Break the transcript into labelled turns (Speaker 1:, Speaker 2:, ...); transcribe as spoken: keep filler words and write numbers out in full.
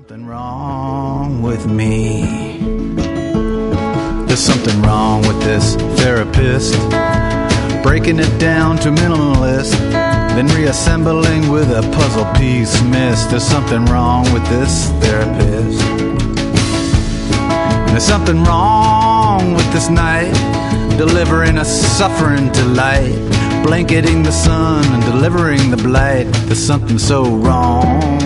Speaker 1: something wrong with me. There's something wrong with this therapist, breaking it down to minimalist, then reassembling with a puzzle piece missed. There's something wrong with this therapist. There's something wrong with this night, delivering a suffering delight, blanketing the sun and delivering the blight. There's something so wrong